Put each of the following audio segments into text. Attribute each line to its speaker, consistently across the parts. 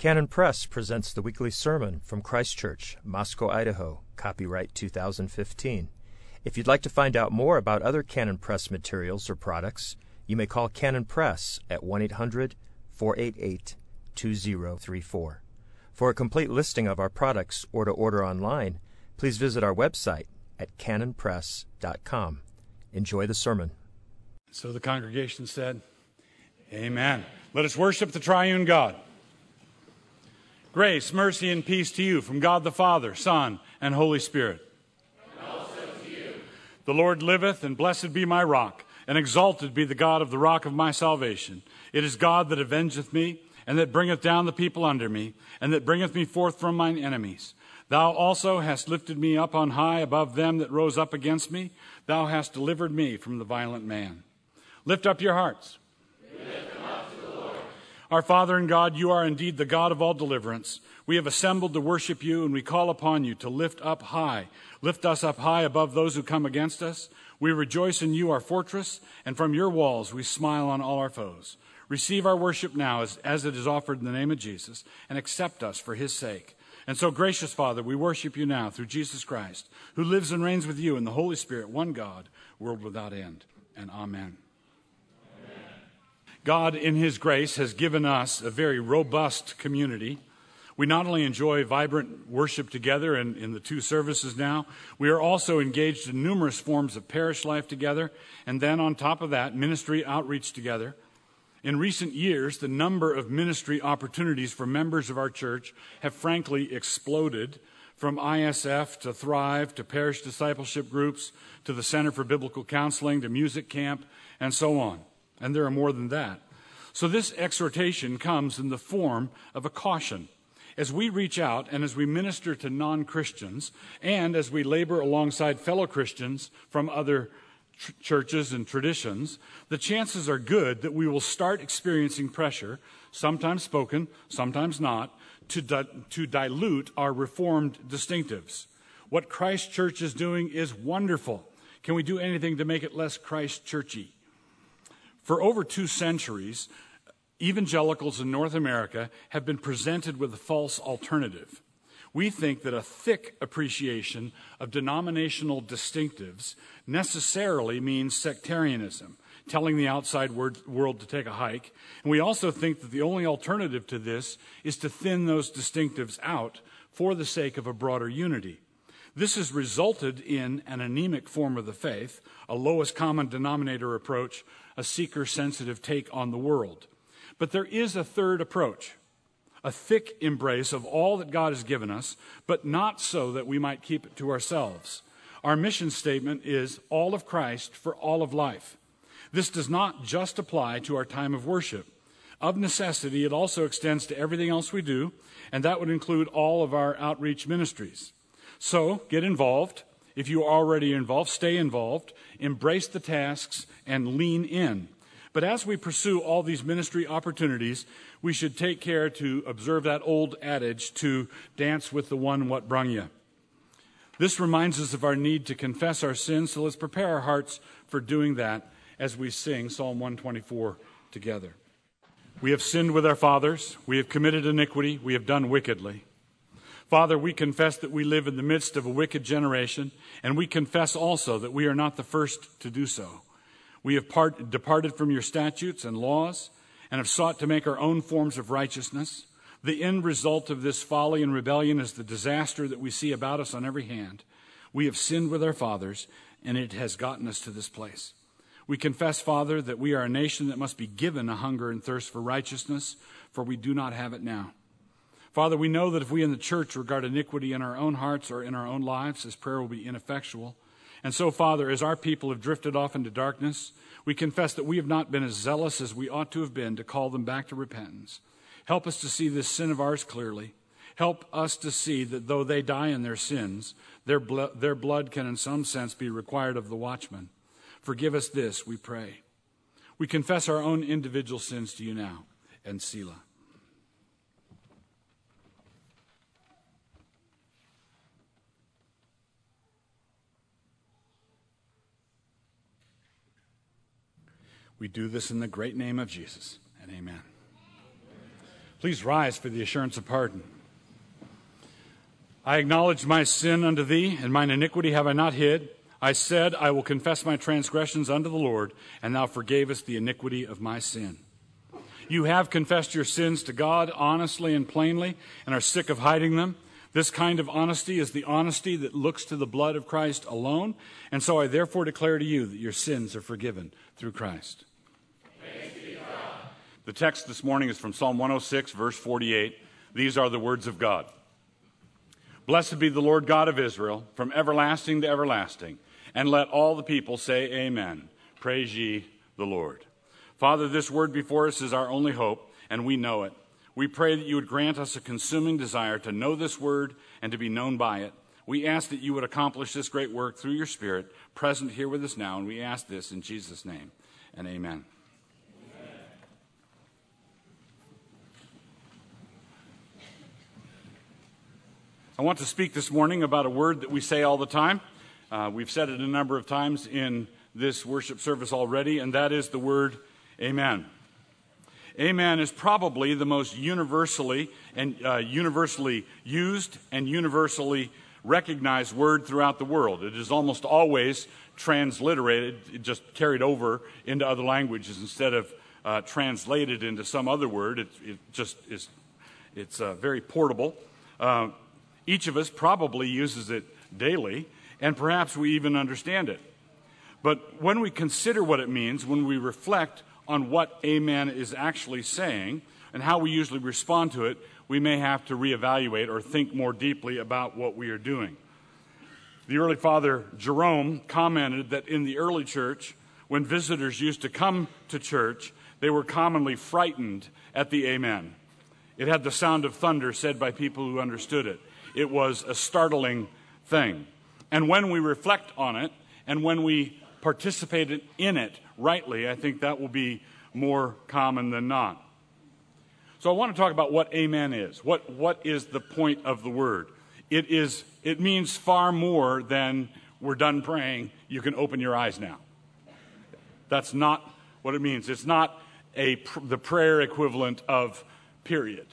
Speaker 1: Canon Press presents the weekly sermon from Christ Church, Moscow, Idaho, copyright 2015. If you'd like to find out more about other Canon Press materials or products, you may call Canon Press at 1-800-488-2034. For a complete listing of our products or to order online, please visit our website at canonpress.com. Enjoy the sermon.
Speaker 2: So the congregation said, Amen. Let us worship the triune God. Grace, mercy, and peace to you from God the Father, Son, and Holy Spirit.
Speaker 3: And also to you.
Speaker 2: The Lord liveth, and blessed be my rock, and exalted be the God of the rock of my salvation. It is God that avengeth me, and that bringeth down the people under me, and that bringeth me forth from mine enemies. Thou also hast lifted me up on high above them that rose up against me. Thou hast delivered me from the violent man. Lift up your hearts. Our Father and God, you are indeed the God of all deliverance. We have assembled to worship you, and we call upon you to lift us up high above those who come against us. We rejoice in you, our fortress, and from your walls we smile on all our foes. Receive our worship now as it is offered in the name of Jesus, and accept us for his sake. And so, gracious Father, we worship you now through Jesus Christ, who lives and reigns with you in the Holy Spirit, one God, world without end. And amen. God, in his grace, has given us a very robust community. We not only enjoy vibrant worship together in the two services now, we are also engaged in numerous forms of parish life together, and then on top of that, ministry outreach together. In recent years, the number of ministry opportunities for members of our church have frankly exploded, from ISF to Thrive to parish discipleship groups to the Center for Biblical Counseling to music camp and so on. And there are more than that. So this exhortation comes in the form of a caution. As we reach out and as we minister to non-Christians and as we labor alongside fellow Christians from other churches and traditions, the chances are good that we will start experiencing pressure, sometimes spoken, sometimes not, to dilute our Reformed distinctives. What Christ Church is doing is wonderful. Can we do anything to make it less Christ churchy? For over 2 centuries, evangelicals in North America have been presented with a false alternative. We think that a thick appreciation of denominational distinctives necessarily means sectarianism, telling the outside world to take a hike. And we also think that the only alternative to this is to thin those distinctives out for the sake of a broader unity. This has resulted in an anemic form of the faith, a lowest common denominator approach, a seeker-sensitive take on the world. But there is a third approach, a thick embrace of all that God has given us, but not so that we might keep it to ourselves. Our mission statement is all of Christ for all of life. This does not just apply to our time of worship. Of necessity, it also extends to everything else we do, and that would include all of our outreach ministries. So, get involved. If you are already involved, stay involved, embrace the tasks, and lean in. But as we pursue all these ministry opportunities, we should take care to observe that old adage to dance with the one what brung you. This reminds us of our need to confess our sins, so let's prepare our hearts for doing that as we sing Psalm 124 together. We have sinned with our fathers, we have committed iniquity, we have done wickedly. Father, we confess that we live in the midst of a wicked generation, and we confess also that we are not the first to do so. We have departed from your statutes and laws and have sought to make our own forms of righteousness. The end result of this folly and rebellion is the disaster that we see about us on every hand. We have sinned with our fathers, and it has gotten us to this place. We confess, Father, that we are a nation that must be given a hunger and thirst for righteousness, for we do not have it now. Father, we know that if we in the church regard iniquity in our own hearts or in our own lives, this prayer will be ineffectual. And so, Father, as our people have drifted off into darkness, we confess that we have not been as zealous as we ought to have been to call them back to repentance. Help us to see this sin of ours clearly. Help us to see that though they die in their sins, their blood can in some sense be required of the watchman. Forgive us this, we pray. We confess our own individual sins to you now, and Selah. We do this in the great name of Jesus, and amen. Please rise for the assurance of pardon. I acknowledge my sin unto thee, and mine iniquity have I not hid. I said, I will confess my transgressions unto the Lord, and thou forgavest the iniquity of my sin. You have confessed your sins to God honestly and plainly, and are sick of hiding them. This kind of honesty is the honesty that looks to the blood of Christ alone, and so I therefore declare to you that your sins are forgiven through Christ.
Speaker 3: Thanks be to God.
Speaker 2: The text this morning is from Psalm 106, verse 48. These are the words of God. Blessed be the Lord God of Israel, from everlasting to everlasting. And let all the people say amen. Praise ye the Lord. Father, this word before us is our only hope, and we know it. We pray that you would grant us a consuming desire to know this word and to be known by it. We ask that you would accomplish this great work through your Spirit, present here with us now, and we ask this in Jesus' name, and amen. I want to speak this morning about a word that we say all the time. We've said it a number of times in this worship service already, and that is the word amen. Amen is probably the most universally used and universally recognized word throughout the world. It is almost always transliterated, just carried over into other languages instead of translated into some other word. It's very portable. Each of us probably uses it daily, and perhaps we even understand it. But when we consider what it means, when we reflect on what amen is actually saying and how we usually respond to it, we may have to reevaluate or think more deeply about what we are doing. The early father Jerome commented that in the early church, when visitors used to come to church, they were commonly frightened at the amen. It had the sound of thunder said by people who understood it. It was a startling thing. And when we reflect on it, and when we participate in it rightly, I think that will be more common than not. So I want to talk about what amen is. What is the point of the word? It means far more than we're done praying, you can open your eyes now. That's not what it means. It's not the prayer equivalent of period.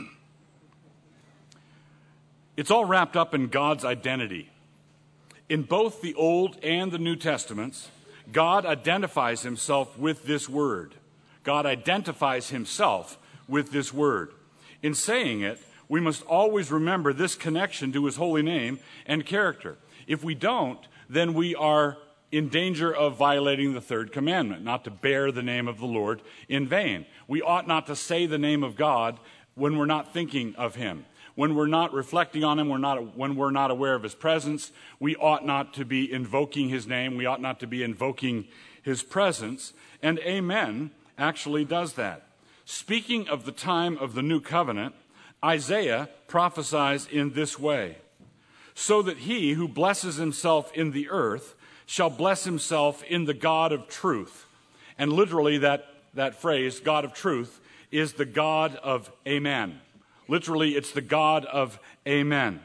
Speaker 2: It's all wrapped up in God's identity. In both the Old and the New Testaments, God identifies himself with this word. God identifies himself with this word. In saying it, we must always remember this connection to his holy name and character. If we don't, then we are in danger of violating the third commandment, not to bear the name of the Lord in vain. We ought not to say the name of God when we're not thinking of him. When we're not reflecting on him, when we're not aware of his presence, we ought not to be invoking his name. We ought not to be invoking his presence. And amen actually does that. Speaking of the time of the new covenant, Isaiah prophesies in this way: so that he who blesses himself in the earth shall bless himself in the God of truth. And literally that phrase, God of truth, is the God of amen. Literally, it's the God of amen.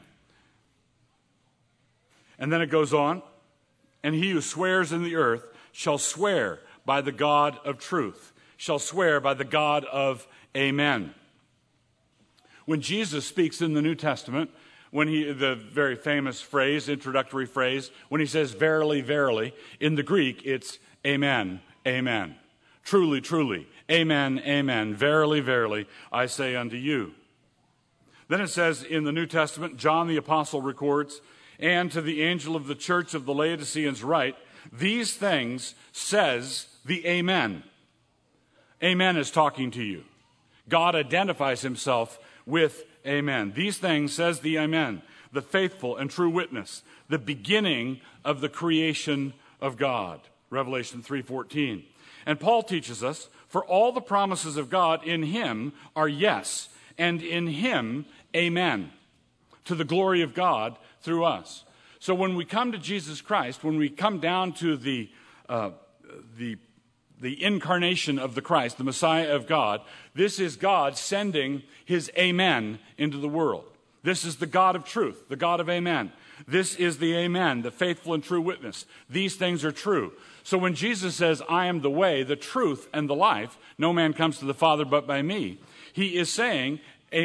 Speaker 2: And then it goes on, and he who swears in the earth shall swear by the God of truth, shall swear by the God of amen. When Jesus speaks in the New Testament, the very famous phrase, introductory phrase, when he says, verily, verily, in the Greek, it's amen, amen. Truly, truly, amen, amen. Verily, verily, I say unto you. Then it says in the New Testament, John the Apostle records, and to the angel of the church of the Laodiceans write, these things says the amen. Amen is talking to you. God identifies himself with amen. These things says the amen, the faithful and true witness, the beginning of the creation of God. Revelation 3:14. And Paul teaches us, for all the promises of God in him are yes, and in him, amen, to the glory of God through us. So when we come to Jesus Christ, when we come down to the incarnation of the Christ, the Messiah of God, this is God sending his amen into the world. This is the God of truth, the God of amen. This is the amen, the faithful and true witness. These things are true. So when Jesus says, I am the way, the truth, and the life, no man comes to the Father but by me, He is saying,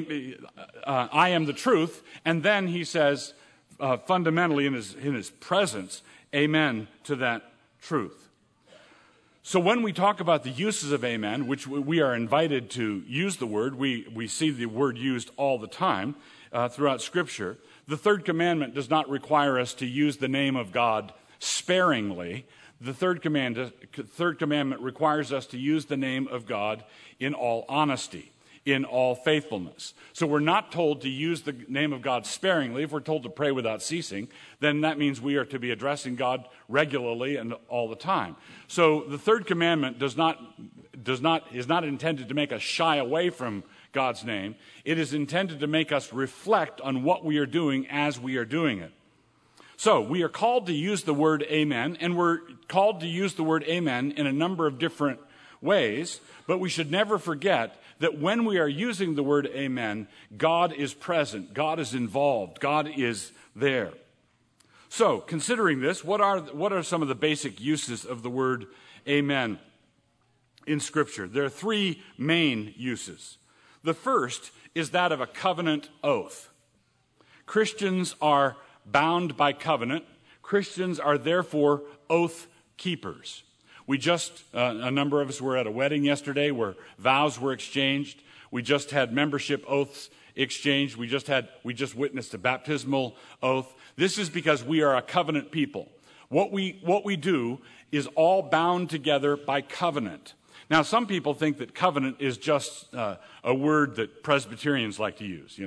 Speaker 2: I am the truth, and then he says, fundamentally in his presence, amen to that truth. So when we talk about the uses of amen, which we are invited to use the word, we see the word used all the time throughout Scripture. The third commandment does not require us to use the name of God sparingly. The third commandment requires us to use the name of God in all honesty, in all faithfulness. So we're not told to use the name of God sparingly. If we're told to pray without ceasing, then that means we are to be addressing God regularly and all the time. So the third commandment is not intended to make us shy away from God's name. It is intended to make us reflect on what we are doing as we are doing it. So we are called to use the word amen, and we're called to use the word amen in a number of different ways, but we should never forget that when we are using the word amen, God is present, God is involved, God is there. So, considering this, what are some of the basic uses of the word amen in Scripture? There are three main uses. The first is that of a covenant oath. Christians are bound by covenant. Christians are therefore oath keepers. We just, a number of us were at a wedding yesterday where vows were exchanged. We just had membership oaths exchanged. We just witnessed a baptismal oath. This is because we are a covenant people. What we do is all bound together by covenant. Now, some people think that covenant is just a word that Presbyterians like to use.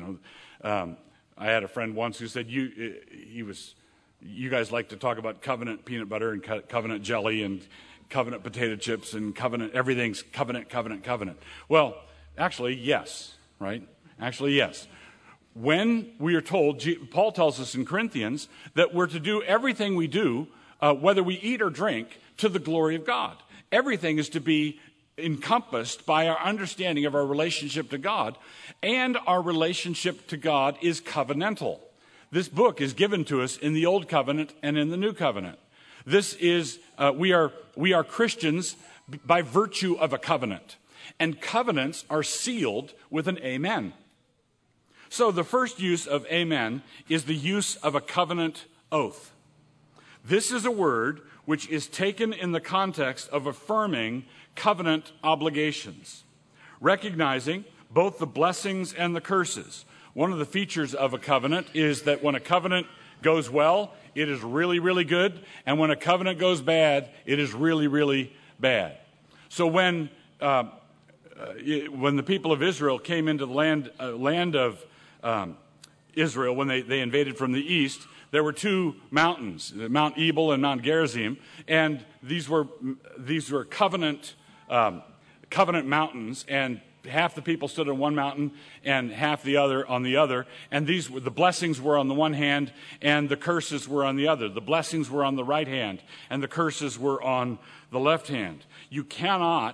Speaker 2: I had a friend once who said, you guys like to talk about covenant peanut butter and covenant jelly and covenant potato chips and covenant, everything's covenant, covenant, covenant. Well, actually, yes, right? Actually, yes. When we are told, Paul tells us in Corinthians, that we're to do everything we do, whether we eat or drink, to the glory of God. Everything is to be encompassed by our understanding of our relationship to God, and our relationship to God is covenantal. This book is given to us in the Old Covenant and in the New Covenant. This is, we are Christians by virtue of a covenant. And covenants are sealed with an amen. So the first use of amen is the use of a covenant oath. This is a word which is taken in the context of affirming covenant obligations, recognizing both the blessings and the curses. One of the features of a covenant is that when a covenant goes well, it is really, really good. And when a covenant goes bad, it is really, really bad. So when the people of Israel came into the land of Israel, when they invaded from the east, there were two mountains, Mount Ebal and Mount Gerizim, and these were covenant mountains, and half the people stood on one mountain and half the other on the other. And the blessings were on the one hand and the curses were on the other. The blessings were on the right hand and the curses were on the left hand. You cannot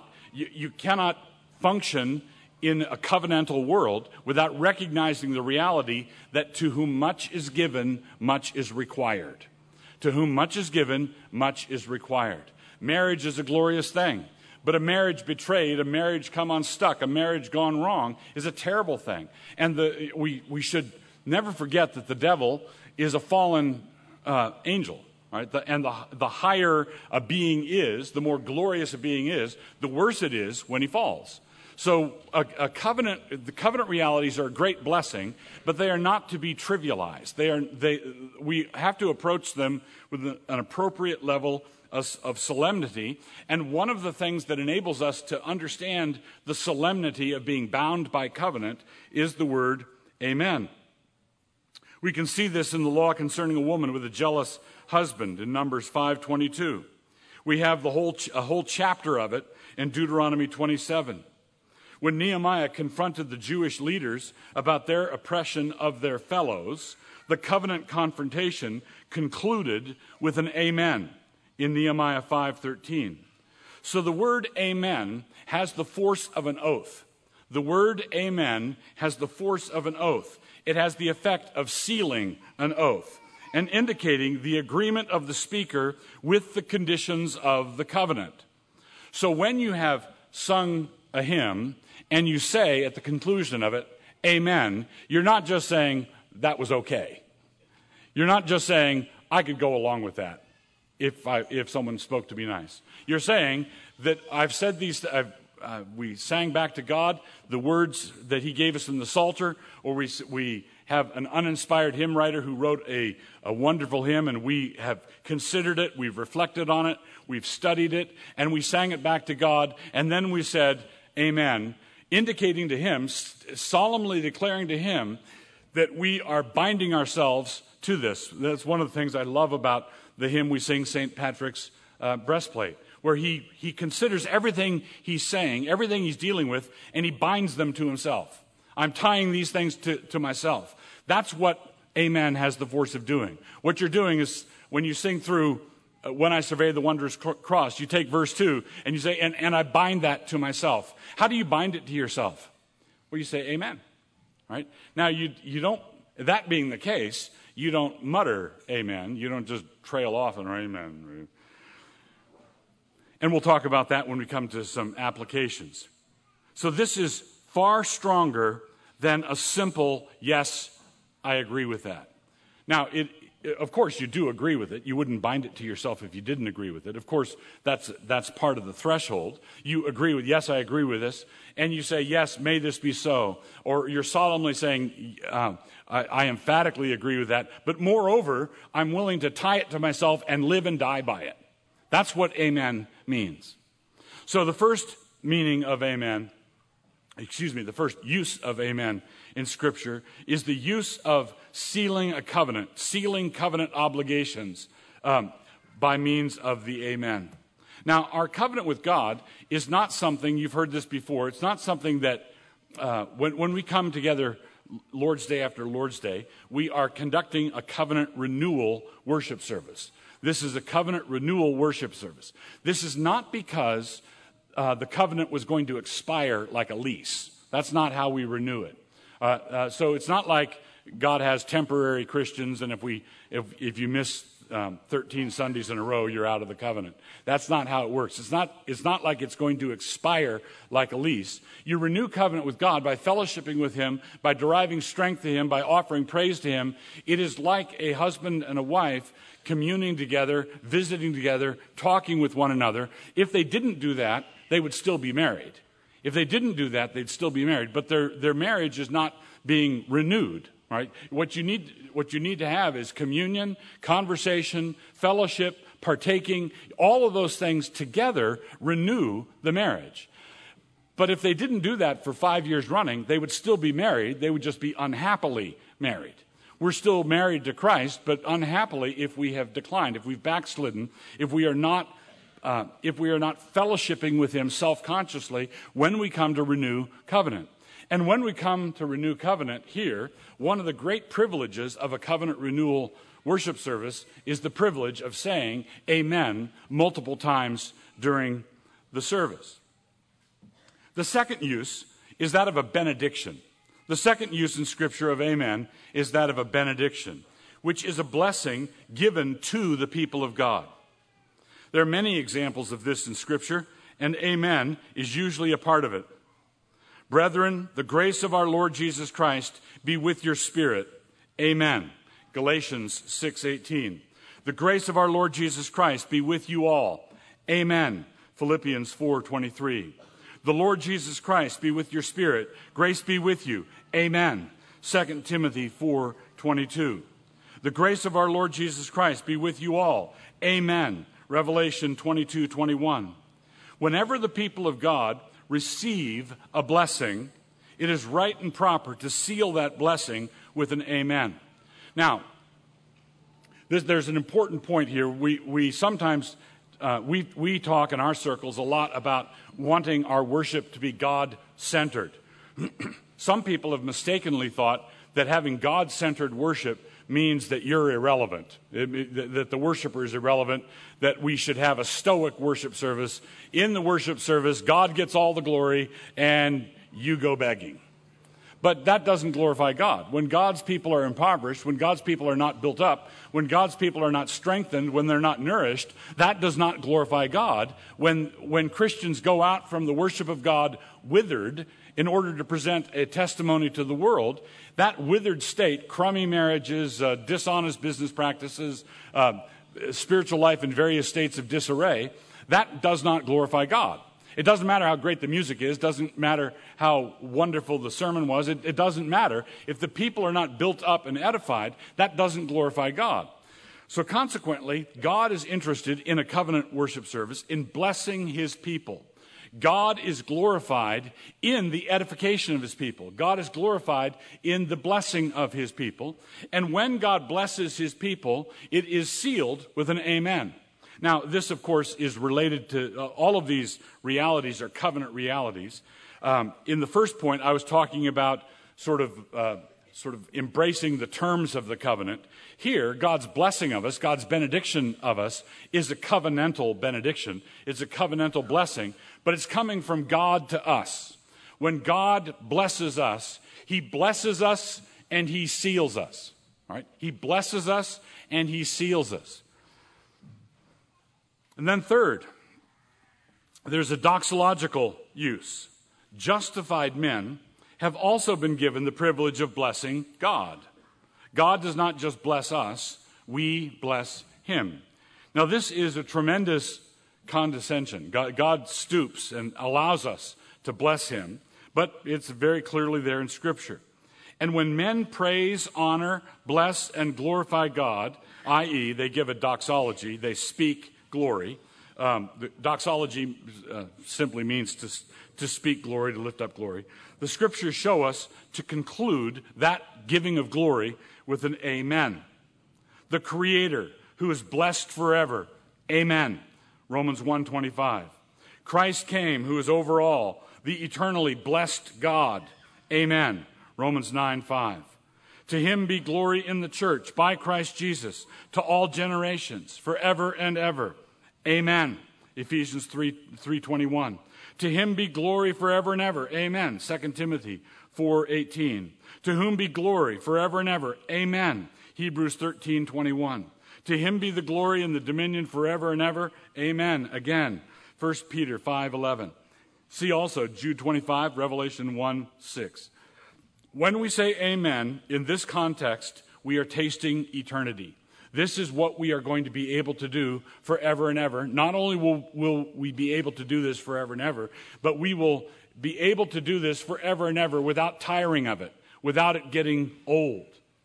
Speaker 2: function in a covenantal world without recognizing the reality that to whom much is given, much is required. To whom much is given, much is required. Marriage is a glorious thing. But a marriage betrayed, a marriage come unstuck, a marriage gone wrong is a terrible thing. And we should never forget that the devil is a fallen angel. Right? And the higher a being is, the more glorious a being is, the worse it is when he falls. So the covenant realities are a great blessing, but they are not to be trivialized. We have to approach them with an appropriate level of solemnity, and one of the things that enables us to understand the solemnity of being bound by covenant is the word amen. We can see this in the law concerning a woman with a jealous husband in Numbers 5:22. We have a whole chapter of it in Deuteronomy 27. When Nehemiah confronted the Jewish leaders about their oppression of their fellows, the covenant confrontation concluded with an amen in Nehemiah 5:13. So the word amen has the force of an oath. The word amen has the force of an oath. It has the effect of sealing an oath and indicating the agreement of the speaker with the conditions of the covenant. So when you have sung a hymn and you say at the conclusion of it, amen, you're not just saying that was okay. You're not just saying I could go along with that if someone spoke to me nice. You're saying that I've said these, we sang back to God the words that he gave us in the Psalter, or we have an uninspired hymn writer who wrote a wonderful hymn, and we have considered it, we've reflected on it, we've studied it, and we sang it back to God, and then we said, amen, indicating to him, solemnly declaring to him that we are binding ourselves to this. That's one of the things I love about the hymn we sing, St. Patrick's Breastplate, where he considers everything he's saying, everything he's dealing with, and he binds them to himself. I'm tying these things to myself. That's what amen has the force of doing. What you're doing is when you sing through When I Survey the Wondrous Cross, you take verse 2 and you say, and I bind that to myself. How do you bind it to yourself? Well, you say amen, right? Now, you don't, that being the case, you don't mutter amen. You don't just trail off and amen. And we'll talk about that when we come to some applications. So this is far stronger than a simple, yes, I agree with that. Now, of course, you do agree with it. You wouldn't bind it to yourself if you didn't agree with it. Of course, that's part of the threshold. You agree with, yes, I agree with this. And you say, yes, may this be so. Or you're solemnly saying, I emphatically agree with that. But moreover, I'm willing to tie it to myself and live and die by it. That's what amen means. So the first meaning of amen, the first use of amen in Scripture is the use of sealing a covenant, sealing covenant obligations by means of the amen. Now, our covenant with God is not something, you've heard this before, it's not something that when we come together Lord's Day after Lord's Day, we are conducting a covenant renewal worship service. This is a covenant renewal worship service. This is not because the covenant was going to expire like a lease. That's not how we renew it. So it's not like God has temporary Christians, and if you miss 13 Sundays in a row, you're out of the covenant. That's not how it works. It's not like it's going to expire like a lease. You renew covenant with God by fellowshipping with him, by deriving strength to him, by offering praise to him. It is like a husband and a wife communing together, visiting together, talking with one another. If they didn't do that, they would still be married. If they didn't do that, they'd still be married. But their marriage is not being renewed, right? What you need to have is communion, conversation, fellowship, partaking. All of those things together renew the marriage. But if they didn't do that for 5 years running, they would still be married. They would just be unhappily married. We're still married to Christ, but unhappily if we have declined, if we've backslidden, if we are not fellowshipping with him self-consciously when we come to renew covenant. And when we come to renew covenant here, one of the great privileges of a covenant renewal worship service is the privilege of saying amen multiple times during the service. The second use is that of a benediction. The second use in Scripture of amen is that of a benediction, which is a blessing given to the people of God. There are many examples of this in Scripture, and amen is usually a part of it. Brethren, the grace of our Lord Jesus Christ be with your spirit. Amen. Galatians 6:18. The grace of our Lord Jesus Christ be with you all. Amen. Philippians 4:23. The Lord Jesus Christ be with your spirit. Grace be with you. Amen. 2 Timothy 4:22. The grace of our Lord Jesus Christ be with you all. Amen. Revelation 22:21. Whenever the people of God receive a blessing, it is right and proper to seal that blessing with an amen. Now, there's an important point here. We sometimes we talk in our circles a lot about wanting our worship to be God-centered. Some people have mistakenly thought that having God-centered worship means that you're irrelevant, that the worshiper is irrelevant, that we should have a stoic worship service. In the worship service, God gets all the glory and you go begging. But that doesn't glorify God. When God's people are impoverished, when God's people are not built up, when God's people are not strengthened, when they're not nourished, that does not glorify God. When Christians go out from the worship of God withered in order to present a testimony to the world, that withered state, crummy marriages, dishonest business practices, spiritual life in various states of disarray, that does not glorify God. It doesn't matter how great the music is, doesn't matter how wonderful the sermon was, it doesn't matter. If the people are not built up and edified, that doesn't glorify God. So consequently, God is interested in a covenant worship service, in blessing his people. God is glorified in the edification of his people. God is glorified in the blessing of his people. And when God blesses his people, it is sealed with an amen. Now, this, of course, is related to all of these realities are covenant realities. In the first point, I was talking about sort of embracing the terms of the covenant. Here, God's blessing of us, God's benediction of us, is a covenantal benediction. It's a covenantal blessing, but it's coming from God to us. When God blesses us, he blesses us and he seals us. Right? He blesses us and he seals us. And then third, there's a doxological use. Justified men have also been given the privilege of blessing God. God does not just bless us, we bless him. Now, this is a tremendous condescension. God stoops and allows us to bless him, but it's very clearly there in Scripture. And when men praise, honor, bless, and glorify God, i.e., they give a doxology, they speak glory. The doxology simply means to speak glory, to lift up glory. The Scriptures show us to conclude that giving of glory with an amen. The Creator, who is blessed forever, amen. Romans 1:25. Christ came, who is over all, the eternally blessed God, amen. Romans 9:5. To him be glory in the church by Christ Jesus to all generations, forever and ever, amen. Ephesians 3:21. To him be glory forever and ever. Amen. 2 Timothy 4:18. To whom be glory forever and ever. Amen. Hebrews 13:21. To him be the glory and the dominion forever and ever. Amen. Again, 1 Peter 5:11. See also Jude 25, Revelation 1:6. When we say amen in this context, we are tasting eternity. This is what we are going to be able to do forever and ever. Not only will we be able to do this forever and ever, but we will be able to do this forever and ever without tiring of it, without it getting old.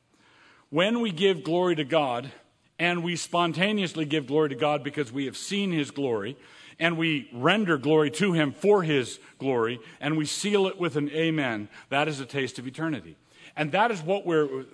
Speaker 2: When we give glory to God, and we spontaneously give glory to God because we have seen his glory, and we render glory to him for his glory, and we seal it with an amen, that is a taste of eternity. And that is what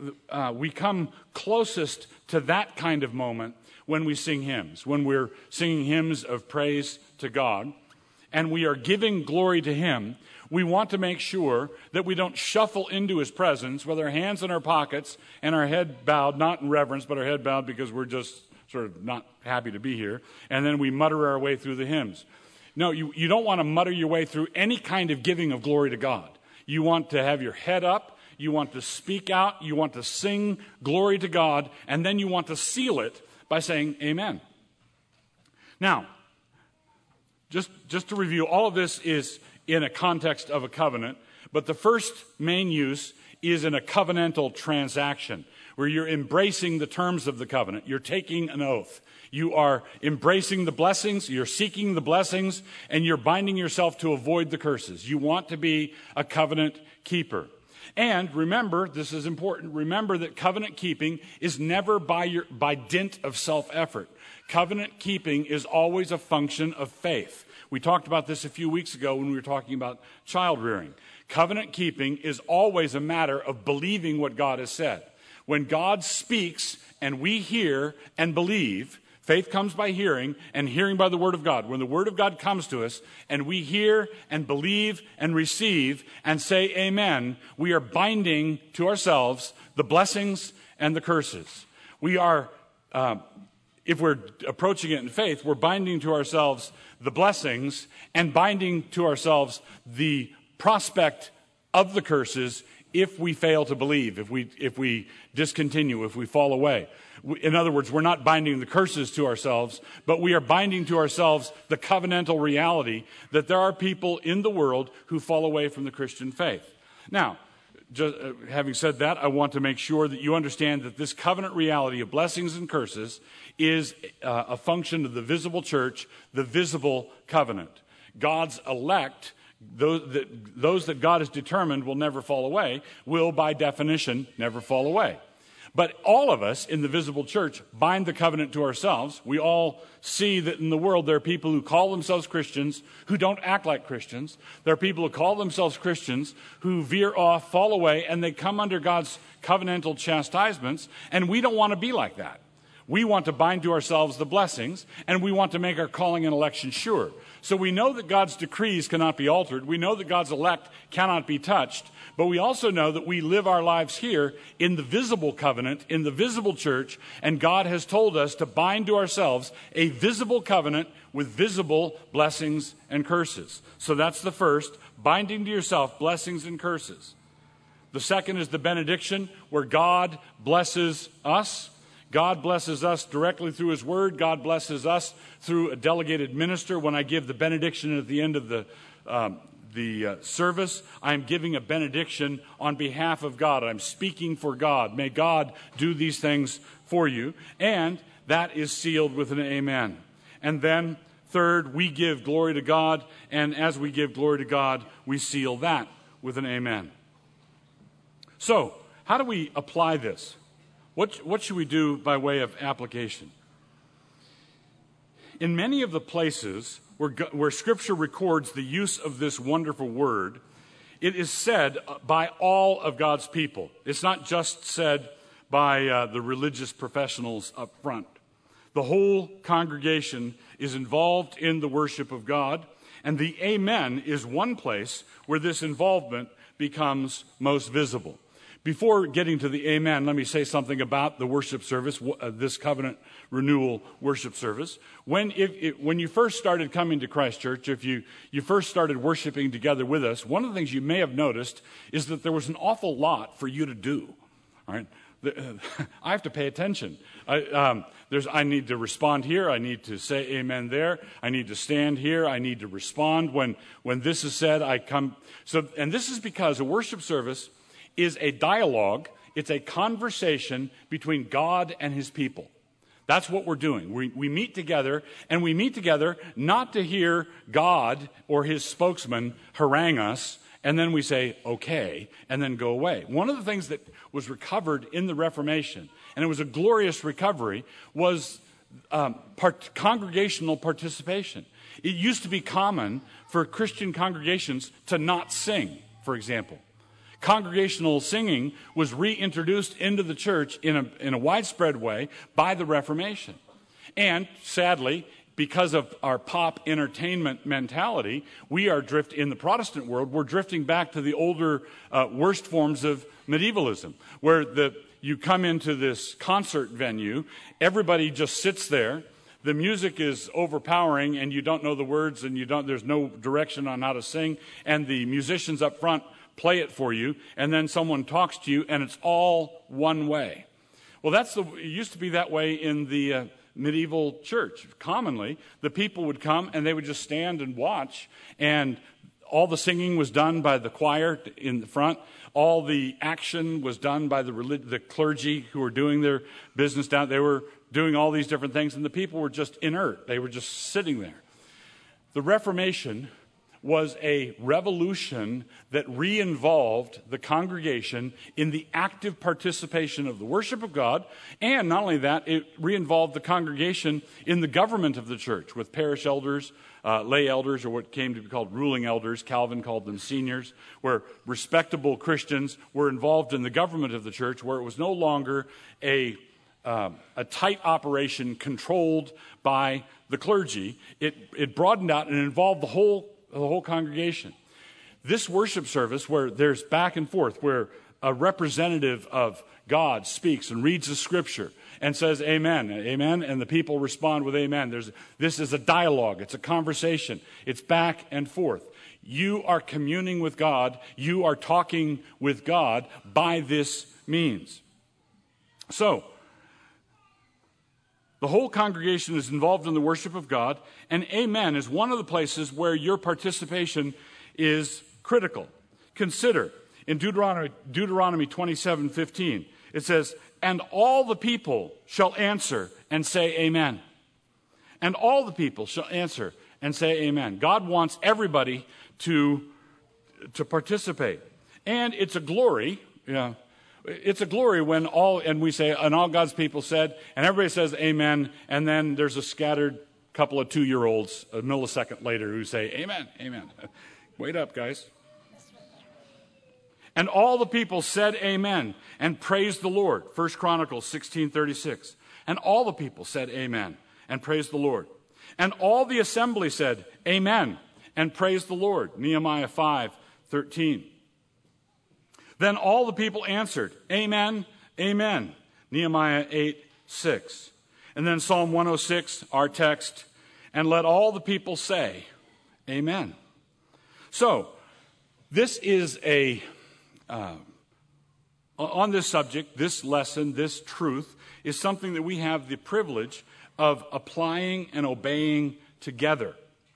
Speaker 2: we come closest to that kind of moment when we sing hymns, when we're singing hymns of praise to God, and we are giving glory to him. We want to make sure that we don't shuffle into his presence with our hands in our pockets and our head bowed, not in reverence, but our head bowed because we're just sort of not happy to be here, and then we mutter our way through the hymns. No, you don't want to mutter your way through any kind of giving of glory to God. You want to have your head up. You want to speak out, you want to sing glory to God, and then you want to seal it by saying amen. Now, just to review, all of this is in a context of a covenant, but the first main use is in a covenantal transaction, where you're embracing the terms of the covenant. You're taking an oath. You are embracing the blessings, you're seeking the blessings, and you're binding yourself to avoid the curses. You want to be a covenant keeper. And remember, this is important, remember that covenant keeping is never by dint of self-effort. Covenant keeping is always a function of faith. We talked about this a few weeks ago when we were talking about child rearing. Covenant keeping is always a matter of believing what God has said. When God speaks and we hear and believe, faith comes by hearing, and hearing by the Word of God. When the Word of God comes to us, and we hear and believe and receive and say amen, we are binding to ourselves the blessings and the curses. We are, if we're approaching it in faith, we're binding to ourselves the blessings and binding to ourselves the prospect of the curses if we fail to believe, if we discontinue, if we fall away. In other words, we're not binding the curses to ourselves, but we are binding to ourselves the covenantal reality that there are people in the world who fall away from the Christian faith. Now, just, having said that, I want to make sure that you understand that this covenant reality of blessings and curses is a function of the visible church, the visible covenant. God's elect, those that God has determined will never fall away, will by definition never fall away. But all of us in the visible church bind the covenant to ourselves. We all see that in the world there are people who call themselves Christians who don't act like Christians. There are people who call themselves Christians who veer off, fall away, and they come under God's covenantal chastisements, and we don't want to be like that. We want to bind to ourselves the blessings, and we want to make our calling and election sure. So we know that God's decrees cannot be altered. We know that God's elect cannot be touched. But we also know that we live our lives here in the visible covenant, in the visible church, and God has told us to bind to ourselves a visible covenant with visible blessings and curses. So that's the first, binding to yourself blessings and curses. The second is the benediction, where God blesses us. God blesses us directly through His Word. God blesses us through a delegated minister. When I give the benediction at the end of the service, I'm giving a benediction on behalf of God. I'm speaking for God. May God do these things for you. And that is sealed with an amen. And then, third, we give glory to God. And as we give glory to God, we seal that with an amen. So, how do we apply this? What should we do by way of application? In many of the places where Scripture records the use of this wonderful word, it is said by all of God's people. It's not just said by the religious professionals up front. The whole congregation is involved in the worship of God, and the amen is one place where this involvement becomes most visible. Before getting to the amen, let me say something about the worship service, this covenant renewal worship service. When you first started coming to Christ Church, if you first started worshiping together with us, one of the things you may have noticed is that there was an awful lot for you to do. All right? I have to pay attention. I need to respond here. I need to say amen there. I need to stand here. I need to respond when this is said. I come. So, and this is because a worship service is a dialogue. It's a conversation between God and His people. That's what we're doing. We meet together, and we meet together not to hear God or His spokesman harangue us, and then we say, okay, and then go away. One of the things that was recovered in the Reformation, and it was a glorious recovery, was congregational participation. It used to be common for Christian congregations to not sing, for example. Congregational singing was reintroduced into the church in a widespread way by the Reformation. And sadly, because of our pop entertainment mentality, we are in the Protestant world, we're drifting back to the older, worst forms of medievalism, where you come into this concert venue, everybody just sits there, the music is overpowering, and you don't know the words, and there's no direction on how to sing, and the musicians up front play it for you, and then someone talks to you, and it's all one way. Well, it used to be that way in the medieval church. Commonly, the people would come, and they would just stand and watch, and all the singing was done by the choir in the front. All the action was done by the clergy who were doing their business down. They were doing all these different things, and the people were just inert. They were just sitting there. The Reformation was a revolution that re-involved the congregation in the active participation of the worship of God, and not only that, it re-involved the congregation in the government of the church with parish elders, lay elders, or what came to be called ruling elders. Calvin called them seniors, where respectable Christians were involved in the government of the church, where it was no longer a tight operation controlled by the clergy. It broadened out and involved the whole congregation. This worship service, where there's back and forth, where a representative of God speaks and reads the scripture and says amen, amen, and the people respond with amen. This is a dialogue. It's a conversation. It's back and forth. you are communing with God. You are talking with God by this means. So, the whole congregation is involved in the worship of God, and amen is one of the places where your participation is critical. Consider, in Deuteronomy 27:15, it says, "And all the people shall answer and say amen." And all the people shall answer and say amen. God wants everybody to participate. And it's a glory, it's a glory when we say, and all God's people said, and everybody says amen, and then there's a scattered couple of 2-year-olds a millisecond later who say amen, amen. Wait up, guys. And all the people said amen and praised the Lord. 1 Chronicles 16:36. And all the people said amen and praised the Lord. And all the assembly said amen and praised the Lord. Nehemiah 5:13. Then all the people answered, amen, amen. Nehemiah 8:6. And then Psalm 106, our text, and let all the people say, amen. So, this is on this subject, this lesson, this truth, is something that we have the privilege of applying and obeying together.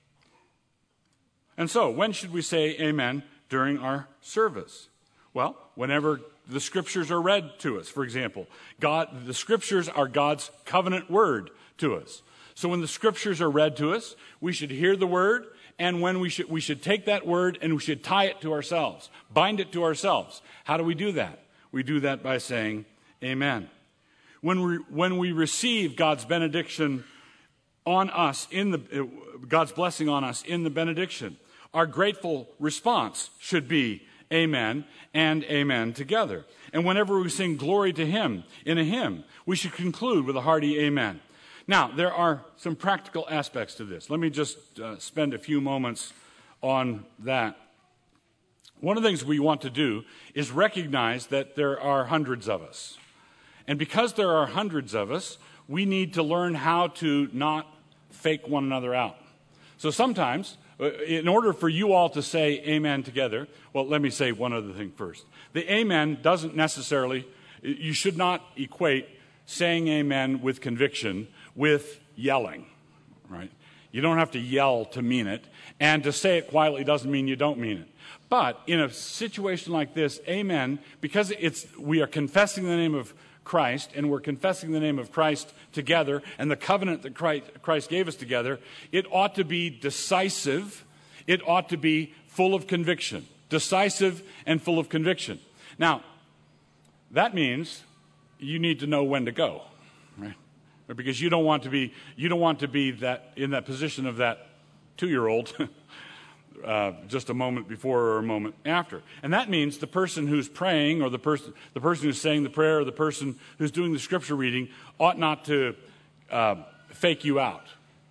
Speaker 2: And so, when should we say amen during our service? Well, whenever the Scriptures are read to us, for example. The Scriptures are God's covenant word to us. So when the Scriptures are read to us, we should hear the word, and when we should take that word and we should tie it to ourselves, bind it to ourselves. How do we do that? We do that by saying amen. When we receive God's benediction on us, God's blessing on us in the benediction, our grateful response should be amen and amen together. And whenever we sing glory to Him in a hymn, we should conclude with a hearty amen. Now, there are some practical aspects to this. Let me just spend a few moments on that. One of the things we want to do is recognize that there are hundreds of us. And because there are hundreds of us, we need to learn how to not fake one another out. So sometimes, in order for you all to say amen together, well, let me say one other thing first. The amen doesn't necessarily, you should not equate saying amen with conviction with yelling, right? You don't have to yell to mean it, and to say it quietly doesn't mean you don't mean it. But in a situation like this, amen, because we are confessing the name of Christ, and we're confessing the name of Christ together, and the covenant that Christ gave us together, it ought to be decisive. It ought to be full of conviction. Decisive and full of conviction. Now, that means you need to know when to go, right? Because you don't want to be that in that position of that 2-year-old just a moment before or a moment after. And that means the person who's praying, or the person who's saying the prayer, or the person who's doing the scripture reading ought not to fake you out.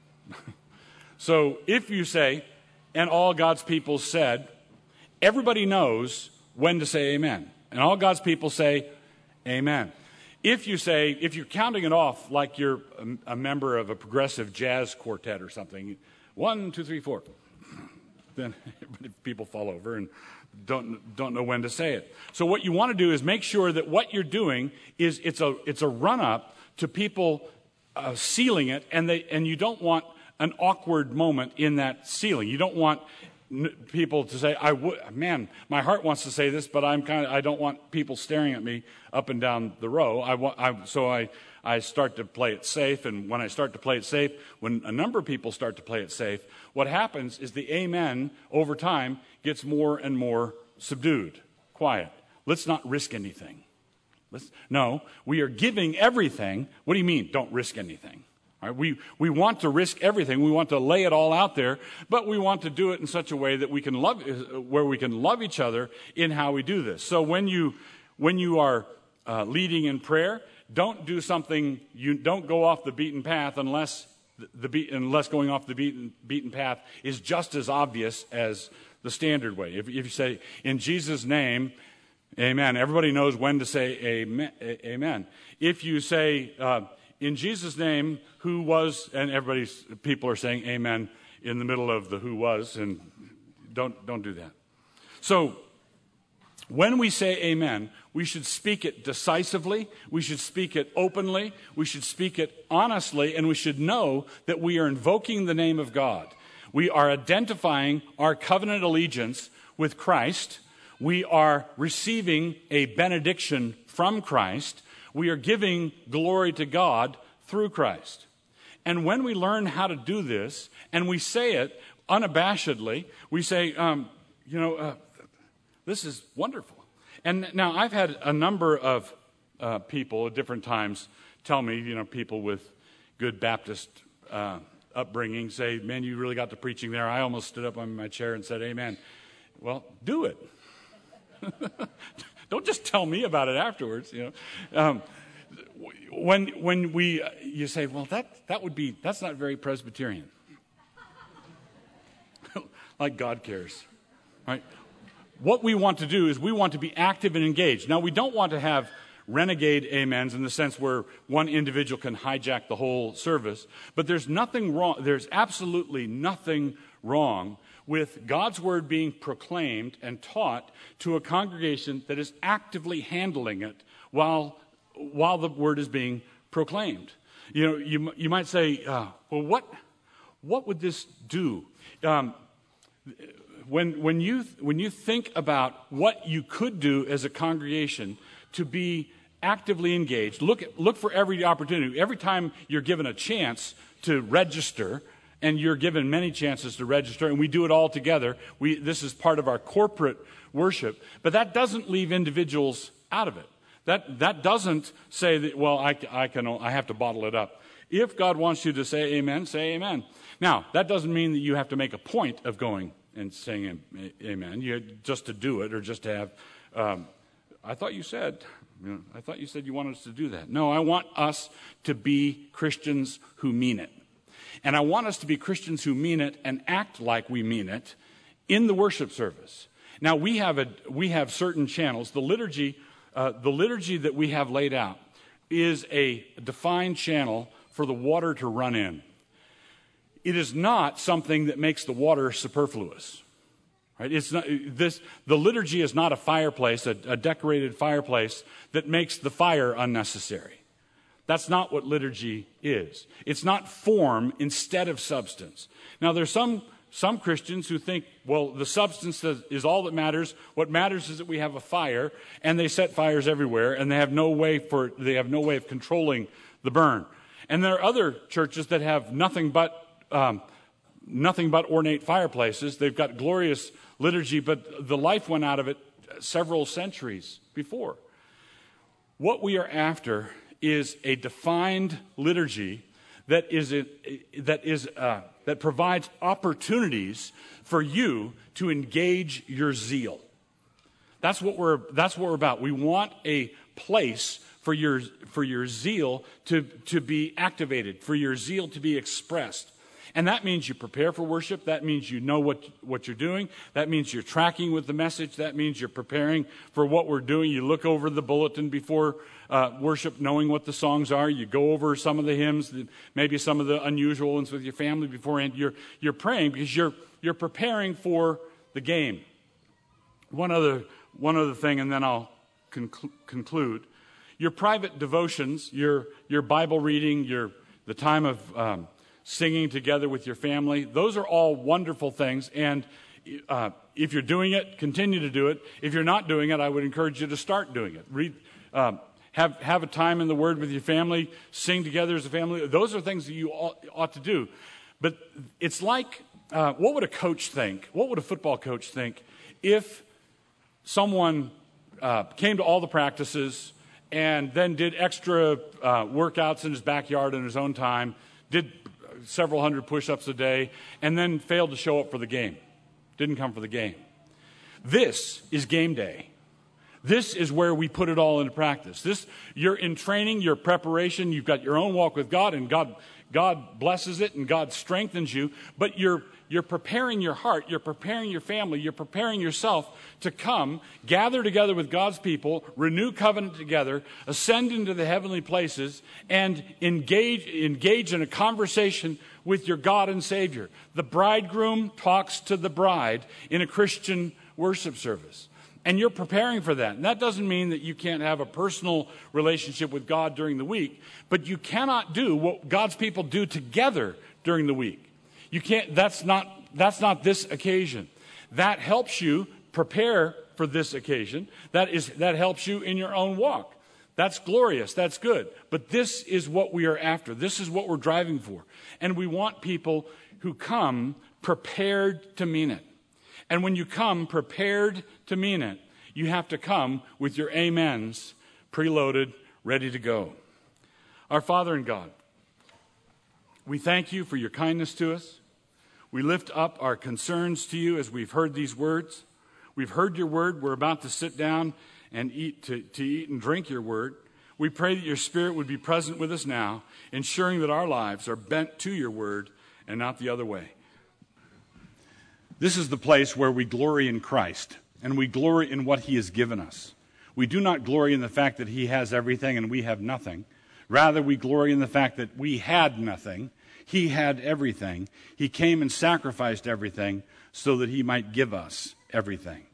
Speaker 2: So if you say, and all God's people said, everybody knows when to say amen. And all God's people say amen. If you're counting it off like you're a member of a progressive jazz quartet or something, 1, 2, 3, 4, then people fall over and don't know when to say it. So what you want to do is make sure that what you're doing is it's a run up to people sealing it, and you don't want an awkward moment in that sealing. You don't want people to say, my heart wants to say this, but I don't want people staring at me up and down the row. I start to play it safe, and when I start to play it safe, when a number of people start to play it safe, what happens is the amen over time gets more and more subdued, quiet. Let's not risk anything. No, we are giving everything. What do you mean, don't risk anything? All right, we want to risk everything. We want to lay it all out there, but we want to do it in such a way that we can love each other in how we do this. So when you are leading in prayer, don't do something. You don't go off the beaten path unless going off the beaten path is just as obvious as the standard way. If you say in Jesus' name, amen, everybody knows when to say amen. If you say in Jesus' name, who was, and people are saying amen in the middle of the who was, and Don't do that. So when we say amen, we should speak it decisively, we should speak it openly, we should speak it honestly, and we should know that we are invoking the name of God. We are identifying our covenant allegiance with Christ. We are receiving a benediction from Christ. We are giving glory to God through Christ. And when we learn how to do this, and we say it unabashedly, we say, this is wonderful. And now I've had a number of people at different times tell me, people with good Baptist upbringing say, man, you really got to preaching there. I almost stood up on my chair and said, amen. Well, do it. Don't just tell me about it afterwards, When you say, well, that's not very Presbyterian. Like God cares, right? What we want to do is we want to be active and engaged. Now, we don't want to have renegade amens in the sense where one individual can hijack the whole service, but there's nothing wrong. There's absolutely nothing wrong with God's word being proclaimed and taught to a congregation that is actively handling it while the word is being proclaimed. You might say, well, what would this do? When you think about what you could do as a congregation to be actively engaged, look for every opportunity. Every time you're given a chance to register, and you're given many chances to register, and we do it all together. This is part of our corporate worship, but that doesn't leave individuals out of it. That doesn't say that, well, I have to bottle it up. If God wants you to say amen, say amen. Now, that doesn't mean that you have to make a point of going and saying amen, just to do it or just to have, I thought you said you wanted us to do that. No, I want us to be Christians who mean it. And I want us to be Christians who mean it and act like we mean it in the worship service. Now, we have certain channels. The liturgy that we have laid out is a defined channel for the water to run in. It is not something that makes the water superfluous. Right? It's not this. The liturgy is not a fireplace, a decorated fireplace that makes the fire unnecessary. That's not what liturgy is. It's not form instead of substance. Now, there's some Christians who think, well, the substance is all that matters. What matters is that we have a fire, and they set fires everywhere, and they have no way of controlling the burn. And there are other churches that have nothing but ornate fireplaces. They've got glorious liturgy, but the life went out of it several centuries before. What we are after is a defined liturgy that provides opportunities for you to engage your zeal. That's what we're about. We want a place for your zeal to be activated, for your zeal to be expressed. And that means you prepare for worship. That means you know what you're doing. That means you're tracking with the message. That means you're preparing for what we're doing. You look over the bulletin before worship, knowing what the songs are. You go over some of the hymns, maybe some of the unusual ones with your family beforehand. You're praying because you're preparing for the game. One other thing, and then I'll conclude. Your private devotions, your Bible reading, the time of singing together with your family, those are all wonderful things. And if you're doing it, continue to do it. If you're not doing it, I would encourage you to start doing it. Read, have a time in the Word with your family, sing together as a family. Those are things that you ought to do. But it's like, what would a coach think? What would a football coach think if someone came to all the practices and then did extra workouts in his backyard in his own time, did several hundred push-ups a day, and then failed to show up for the game, didn't come for the game? This is game day. This is where we put it all into practice. You're in training, your preparation, you've got your own walk with God, and God God blesses it and God strengthens you, but you're preparing your heart, you're preparing your family, you're preparing yourself to come, gather together with God's people, renew covenant together, ascend into the heavenly places, and engage in a conversation with your God and Savior. The bridegroom talks to the bride in a Christian worship service. And you're preparing for that. And that doesn't mean that you can't have a personal relationship with God during the week, but you cannot do what God's people do together during the week. You can't, that's not this occasion. That helps you prepare for this occasion. That helps you in your own walk. That's glorious. That's good. But this is what we are after. This is what we're driving for. And we want people who come prepared to mean it. And when you come prepared to mean it, you have to come with your amens preloaded, ready to go. Our Father in God, we thank you for your kindness to us. We lift up our concerns to you as we've heard these words. We've heard your word. We're about to sit down and eat and drink your word. We pray that your Spirit would be present with us now, ensuring that our lives are bent to your word and not the other way. This is the place where we glory in Christ, and we glory in what he has given us. We do not glory in the fact that he has everything and we have nothing. Rather, we glory in the fact that we had nothing. He had everything. He came and sacrificed everything so that he might give us everything.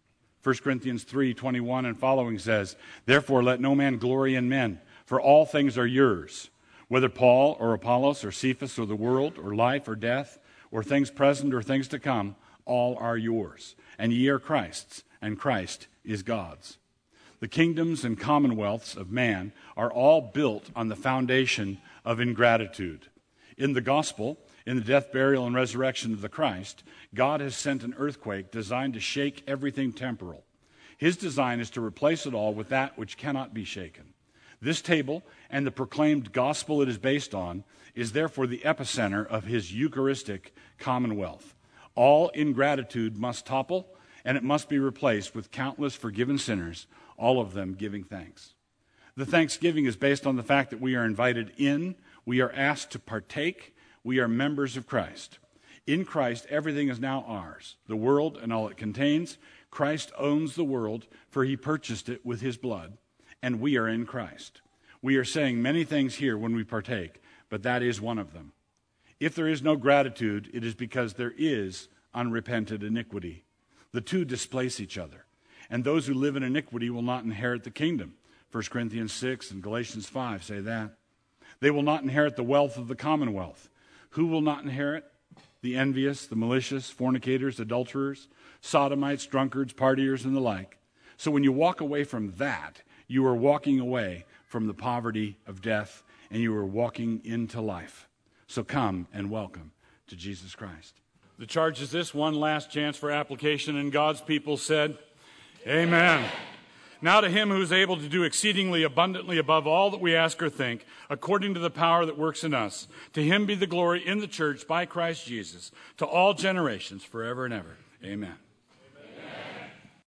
Speaker 2: 1 Corinthians 3:21 and following says, "Therefore let no man glory in men, for all things are yours, whether Paul or Apollos or Cephas or the world or life or death, or things present or things to come, all are yours. And ye are Christ's, and Christ is God's." The kingdoms and commonwealths of man are all built on the foundation of ingratitude. In the gospel, in the death, burial, and resurrection of the Christ, God has sent an earthquake designed to shake everything temporal. His design is to replace it all with that which cannot be shaken. This table and the proclaimed gospel it is based on is therefore the epicenter of his Eucharistic commonwealth. All ingratitude must topple, and it must be replaced with countless forgiven sinners, all of them giving thanks. The thanksgiving is based on the fact that we are invited in, we are asked to partake, we are members of Christ. In Christ, everything is now ours, the world and all it contains. Christ owns the world, for he purchased it with his blood, and we are in Christ. We are saying many things here when we partake, but that is one of them. If there is no gratitude, it is because there is unrepented iniquity. The two displace each other, and those who live in iniquity will not inherit the kingdom. 1 Corinthians 6 and Galatians 5 say that. They will not inherit the wealth of the commonwealth. Who will not inherit? The envious, the malicious, fornicators, adulterers, sodomites, drunkards, partiers, and the like. So when you walk away from that, you are walking away from the poverty of death, and you are walking into life. So come and welcome to Jesus Christ. The charge is this: one last chance for application, and God's people said, Amen. Now to him who is able to do exceedingly abundantly above all that we ask or think, according to the power that works in us, to him be the glory in the church by Christ Jesus, to all generations, forever and ever. Amen.